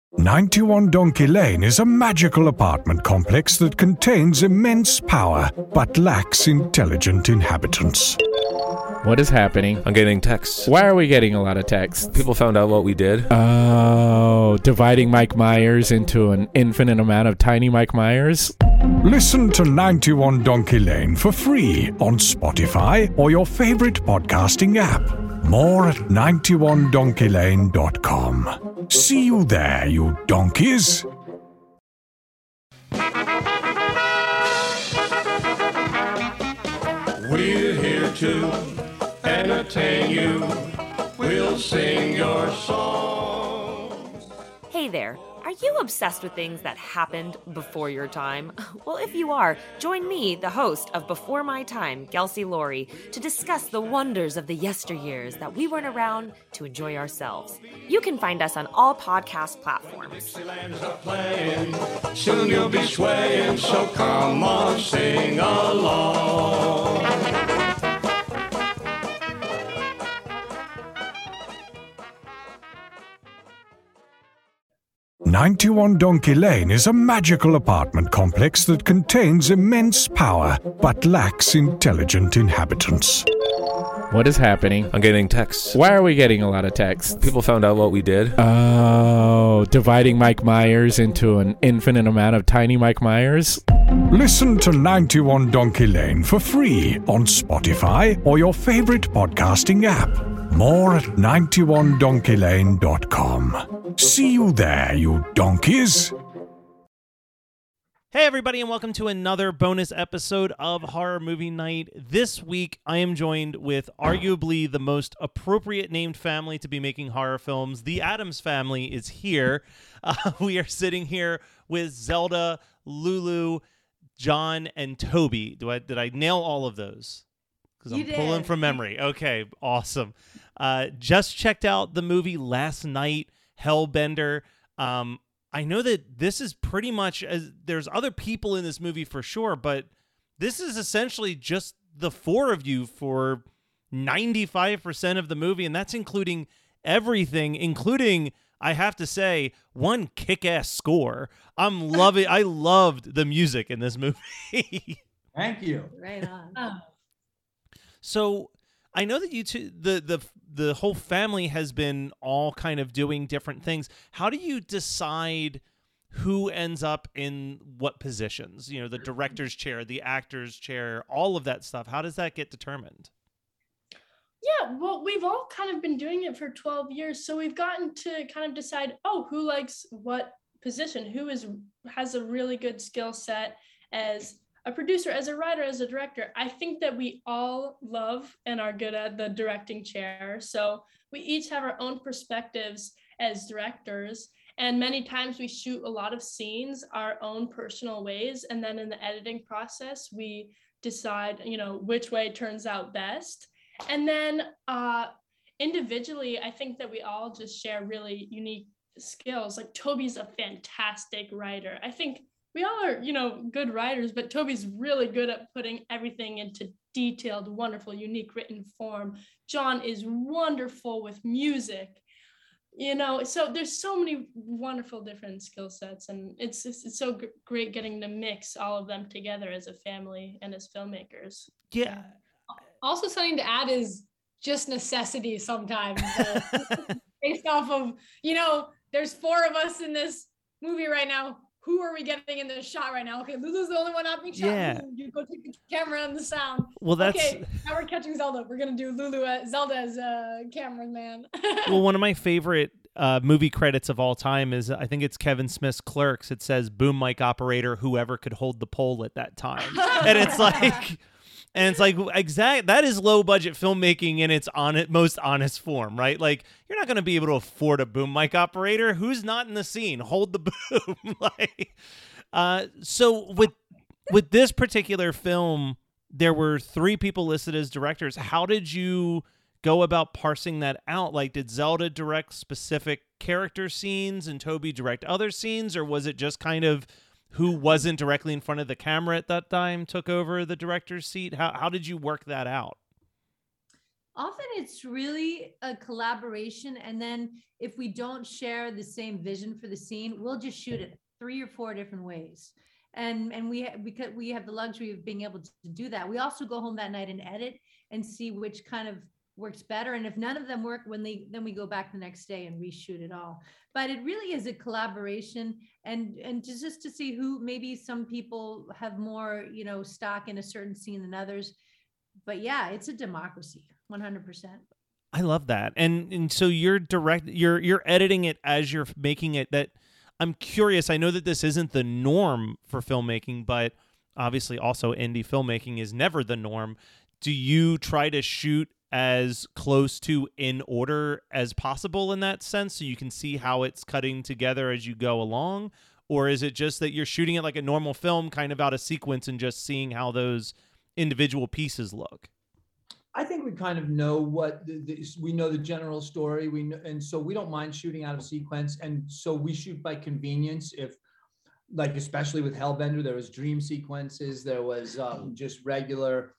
91 Donkey Lane is a magical apartment complex that contains immense power, but lacks intelligent inhabitants. What is happening? I'm getting texts. Why are we getting a lot of texts? People found out what we did. Oh, dividing Mike Myers into an infinite amount of tiny Mike Myers? Listen to 91 Donkey Lane for free on Spotify or your favorite podcasting app. More at 91donkeylane.com. See you there, you donkeys. We're here to entertain you. We'll sing your song. Hey there. Are you obsessed with things that happened before your time? Well, if you are, join me, the host of Before My Time, Kelsey Laurie, to discuss the wonders of the yesteryears that we weren't around to enjoy ourselves. You can find us on all podcast platforms. Dixieland's a playing, soon you'll be swaying, so come on, sing along. 91 Donkey Lane is a magical apartment complex that contains immense power, but lacks intelligent inhabitants. What is happening? I'm getting texts. Why are we getting a lot of texts? People found out what we did. Oh, dividing Mike Myers into an infinite amount of tiny Mike Myers? Listen to 91 Donkey Lane for free on Spotify or your favorite podcasting app. More at 91donkeylane.com. See you there, you donkeys. Hey everybody, and welcome to another bonus episode of Horror Movie Night. This week I am joined with arguably the most appropriate named family to be making horror films. The Addams family is here. We are sitting here with Zelda, Lulu, John, and Toby. Did I nail all of those? Because I'm pulling from memory. Okay, awesome. Just checked out the movie last night, Hellbender. I know that this is pretty much, there's other people in this movie for sure, but this is essentially just the four of you for 95% of the movie, and that's including everything, including, I have to say, one kick-ass score. I loved the music in this movie. Thank you. Right on. So I know that you two, the whole family has been all kind of doing different things. How do you decide who ends up in what positions? You know, the director's chair, the actor's chair, all of that stuff. How does that get determined? Yeah, well, we've all kind of been doing it for 12 years, so we've gotten to kind of decide, who likes what position, who has a really good skill set as a producer, as a writer, as a director. I think that we all love and are good at the directing chair. So we each have our own perspectives as directors. And many times we shoot a lot of scenes our own personal ways. And then in the editing process, we decide, which way turns out best. And then individually, I think that we all just share really unique skills. Like Toby's a fantastic writer. I think we all are, good writers, but Toby's really good at putting everything into detailed, wonderful, unique written form. John is wonderful with music, so there's so many wonderful different skill sets, and it's so great getting to mix all of them together as a family and as filmmakers. Yeah. Also, something to add is just necessity sometimes, based off of, there's four of us in this movie right now. Who are we getting in this shot right now? Okay, Lulu's the only one not being shot. Yeah. You go take the camera and the sound. Well, that's... Okay, now we're catching Zelda. We're going to do Zelda as cameraman. Well, one of my favorite movie credits of all time is, I think it's Kevin Smith's Clerks. It says, boom mic operator, whoever could hold the pole at that time. And it's like... And it's like, that is low budget filmmaking in its most honest form, right? Like, you're not going to be able to afford a boom mic operator. Who's not in the scene? Hold the boom. So with this particular film, there were 3 people listed as directors. How did you go about parsing that out? Like, did Zelda direct specific character scenes and Toby direct other scenes? Or was it just kind of who wasn't directly in front of the camera at that time took over the director's seat? How did you work that out? Often it's really a collaboration. And then if we don't share the same vision for the scene, we'll just shoot it 3 or 4 different ways. And because we have the luxury of being able to do that. We also go home that night and edit and see which kind of works better. And if none of them work, then we go back the next day and reshoot it all. But it really is a collaboration, and just to see who, maybe some people have more, stock in a certain scene than others. But yeah, it's a democracy, 100%. I love that. And so you're editing it as you're making it. That I'm curious. I know that this isn't the norm for filmmaking, but obviously also indie filmmaking is never the norm. Do you try to shoot as close to in order as possible in that sense, so you can see how it's cutting together as you go along? Or is it just that you're shooting it like a normal film, kind of out of sequence, and just seeing how those individual pieces look? I think we kind of know what we know the general story. We know, and so we don't mind shooting out of sequence. And so we shoot by convenience. If, like, especially with Hellbender, there was dream sequences. There was just regular,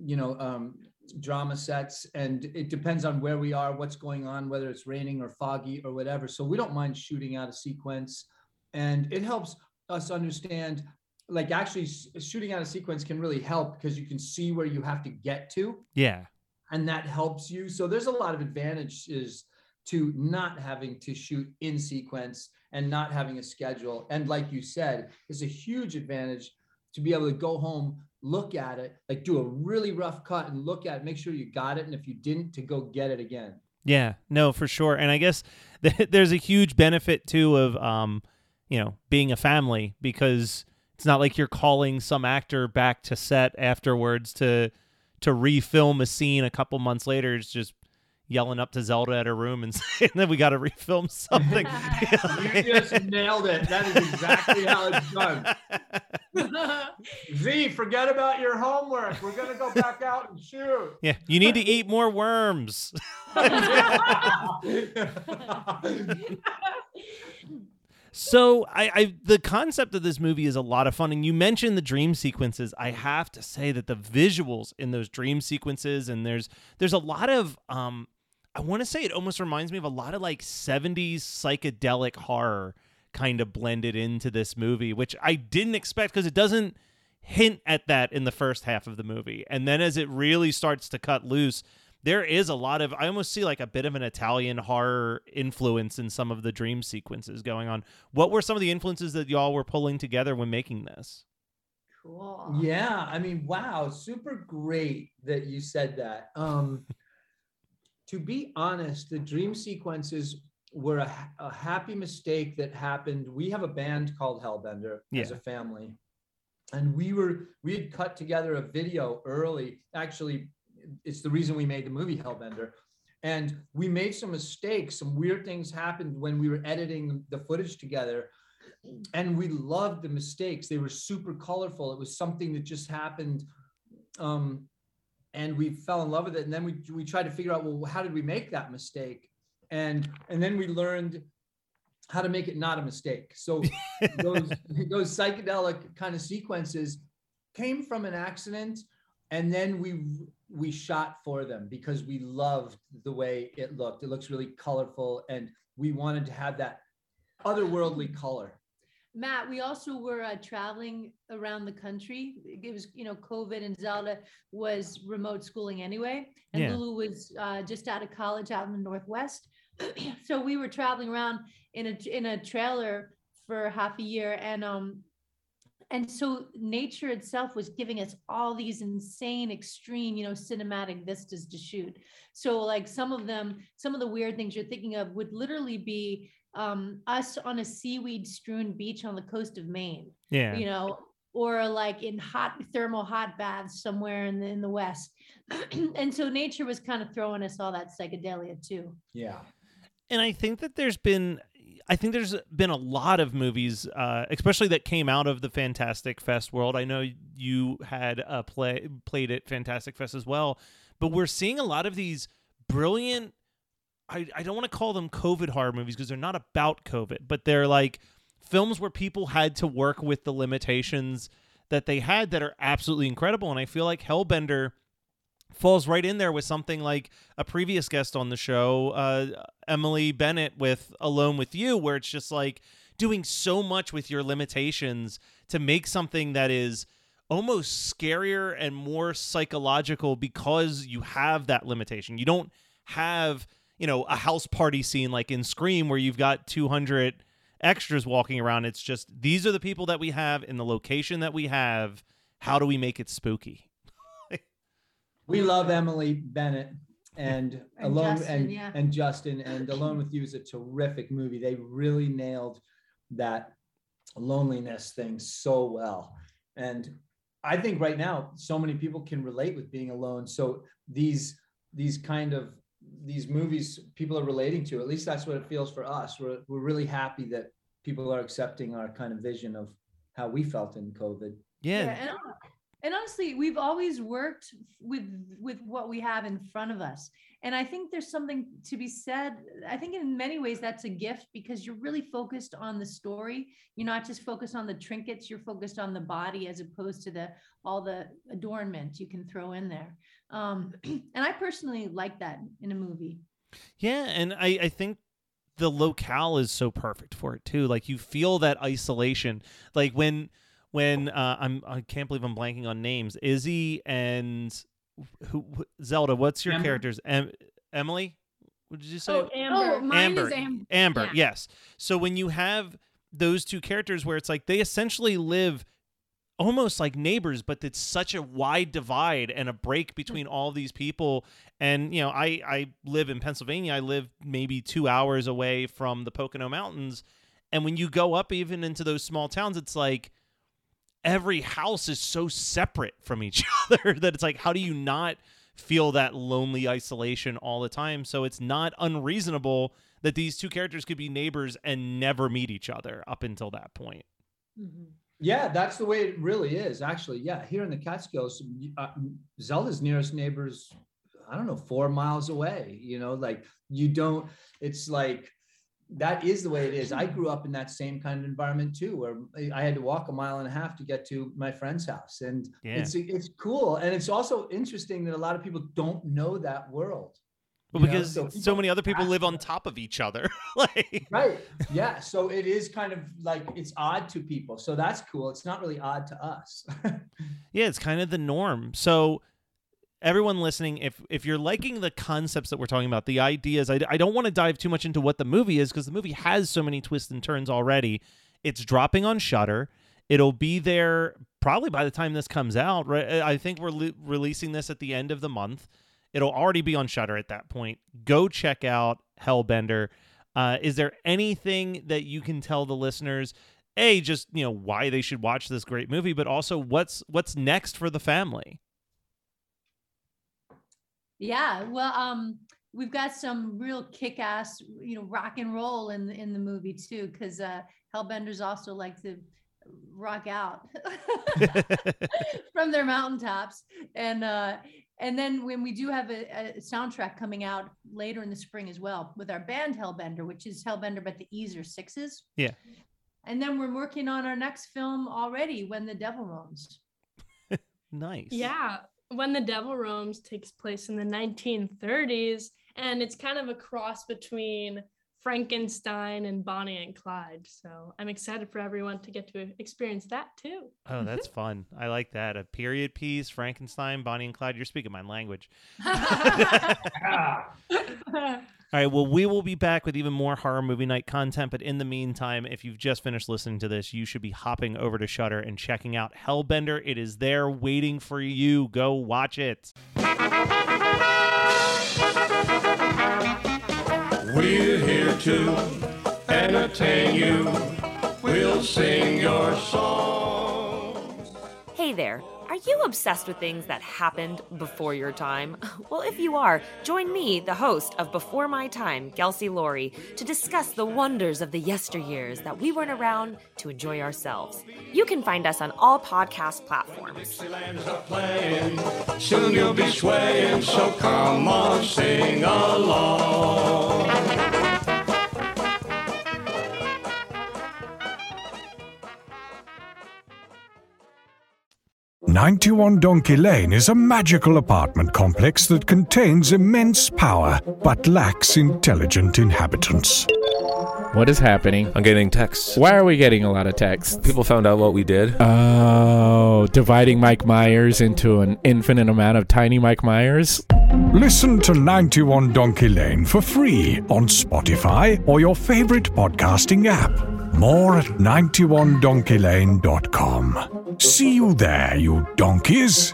drama sets, and it depends on where we are, what's going on, whether it's raining or foggy or whatever. So we don't mind shooting out of sequence, and it helps us understand. Like, actually shooting out of sequence can really help because you can see where you have to get to. Yeah. And that helps you. So there's a lot of advantages to not having to shoot in sequence and not having a schedule. And like you said, it's a huge advantage to be able to go home, look at it, like do a really rough cut and look at it, make sure you got it. And if you didn't, to go get it again. Yeah, no, for sure. And I guess there's a huge benefit too of, being a family, because it's not like you're calling some actor back to set afterwards to refilm a scene a couple months later. It's just yelling up to Zelda at her room and saying that we got to refilm something. You just nailed it. That is exactly how it's done. Z, forget about your homework. We're going to go back out and shoot. Yeah, you need to eat more worms. So the concept of this movie is a lot of fun. And you mentioned the dream sequences. I have to say that the visuals in those dream sequences, and there's a lot of, I want to say it almost reminds me of a lot of like 70s psychedelic horror kind of blended into this movie, which I didn't expect because it doesn't hint at that in the first half of the movie. And then as it really starts to cut loose, there is a lot of, I almost see like a bit of an Italian horror influence in some of the dream sequences going on. What were some of the influences that y'all were pulling together when making this? Cool. Yeah, I mean, wow, super great that you said that. To be honest, the dream sequences were a happy mistake that happened. We have a band called Hellbender as a family. And we had cut together a video early. Actually, it's the reason we made the movie Hellbender. And we made some mistakes. Some weird things happened when we were editing the footage together. And we loved the mistakes. They were super colorful. It was something that just happened. And we fell in love with it. And then we tried to figure out, well, how did we make that mistake? And then we learned how to make it not a mistake. So those psychedelic kind of sequences came from an accident. And then we shot for them because we loved the way it looked. It looks really colorful, and we wanted to have that otherworldly color. Matt, we also were traveling around the country. It was, COVID, and Zelda was remote schooling anyway. And Lulu was just out of college out in the Northwest. So we were traveling around in a trailer for half a year. And so nature itself was giving us all these insane, extreme, cinematic vistas to shoot. So like some of the weird things you're thinking of would literally be us on a seaweed strewn beach on the coast of Maine, or like in thermal hot baths somewhere in the West. And so nature was kind of throwing us all that psychedelia too. Yeah. And I think there's been a lot of movies, especially that came out of the Fantastic Fest world. I know you had played at Fantastic Fest as well, but we're seeing a lot of these brilliant, I don't want to call them COVID horror movies because they're not about COVID, but they're like films where people had to work with the limitations that they had that are absolutely incredible. And I feel like Hellbender falls right in there with something like a previous guest on the show, Emily Bennett with Alone with You, where it's just like doing so much with your limitations to make something that is almost scarier and more psychological because you have that limitation. You don't have, a house party scene like in Scream where you've got 200 extras walking around. It's just, these are the people that we have in the location that we have. How do we make it spooky? We love Emily Bennett and Alone Justin, and Justin, and Alone with You is a terrific movie. They really nailed that loneliness thing so well. And I think right now, so many people can relate with being alone. So these movies people are relating to, at least that's what it feels for us. We're really happy that people are accepting our kind of vision of how we felt in COVID. Yeah. And honestly, we've always worked with what we have in front of us. And I think there's something to be said. I think in many ways that's a gift because you're really focused on the story. You're not just focused on the trinkets, you're focused on the body as opposed to all the adornment you can throw in there. And I personally like that in a movie. Yeah, and I think the locale is so perfect for it too. Like you feel that isolation. Like when I can't believe I'm blanking on names. Izzy and Zelda. What's your character's Emily? What did you say? Oh, Amber. Oh, mine is Amber. Amber. Yeah. Yes. So when you have those two characters where it's like they essentially live almost like neighbors, but it's such a wide divide and a break between all these people. And I live in Pennsylvania. I live maybe 2 hours away from the Pocono Mountains, and when you go up even into those small towns, it's like every house is so separate from each other that it's like, how do you not feel that lonely isolation all the time? So it's not unreasonable that these two characters could be neighbors and never meet each other up until that point. Mm-hmm. Yeah, that's the way it really is, actually. Yeah, here in the Catskills, Zelda's nearest neighbor's, 4 miles away. It's like, that is the way it is. I grew up in that same kind of environment too, where I had to walk 1.5 miles to get to my friend's house. And it's cool. And it's also interesting that a lot of people don't know that world. Well, because so many other people live on top of each other. Right. Yeah. So it is kind of like, it's odd to people. So that's cool. It's not really odd to us. Yeah, it's kind of the norm. So everyone listening, if you're liking the concepts that we're talking about, the ideas, I don't want to dive too much into what the movie is because the movie has so many twists and turns already. It's dropping on Shudder. It'll be there probably by the time this comes out. Right? I think we're releasing this at the end of the month. It'll already be on Shudder at that point. Go check out Hellbender. Is there anything that you can tell the listeners, just why they should watch this great movie, but also what's next for the family? Yeah, well, we've got some real kick-ass, rock and roll in the movie too, because Hellbenders also like to rock out from their mountaintops, and then when we do have a soundtrack coming out later in the spring as well with our band Hellbender, which is Hellbender but the E's are 6s. Yeah, and then we're working on our next film already, When the Devil Roams. Nice. Yeah. When the Devil Roams takes place in the 1930s, and it's kind of a cross between Frankenstein and Bonnie and Clyde. So I'm excited for everyone to get to experience that too. Oh, that's fun. I like that. A period piece, Frankenstein, Bonnie and Clyde. You're speaking my language. All right, well, we will be back with even more horror movie night content, but in the meantime, if you've just finished listening to this, you should be hopping over to Shudder and checking out Hellbender. It is there waiting for you. Go watch it. We're here to entertain you. We'll sing your songs. Hey there. Are you obsessed with things that happened before your time? Well, if you are, join me, the host of Before My Time, Kelsey Laurie, to discuss the wonders of the yesteryears that we weren't around to enjoy ourselves. You can find us on all podcast platforms. Dixieland's a playing, soon you'll be swaying, so come on, sing along. 91 Donkey Lane is a magical apartment complex that contains immense power but lacks intelligent inhabitants. What is happening? I'm getting texts. Why are we getting a lot of texts? People found out what we did. Oh, dividing Mike Myers into an infinite amount of tiny Mike Myers? Listen to 91 Donkey Lane for free on Spotify or your favorite podcasting app. More at 91donkeylane.com. See you there, you donkeys.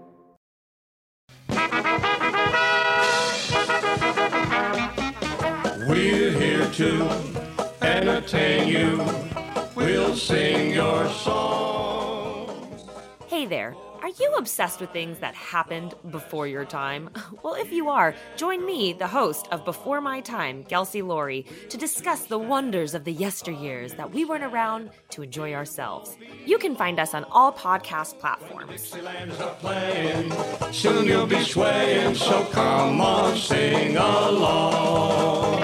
We're here to entertain you. We'll sing your songs. Hey there. Are you obsessed with things that happened before your time? Well, if you are, join me, the host of Before My Time, Kelsey Laurie, to discuss the wonders of the yesteryears that we weren't around to enjoy ourselves. You can find us on all podcast platforms. Dixieland's a playing, soon you'll be swaying, so come on, sing along.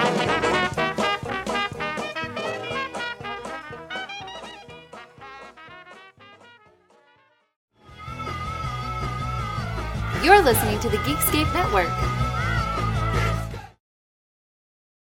You're listening to the Geekscape Network.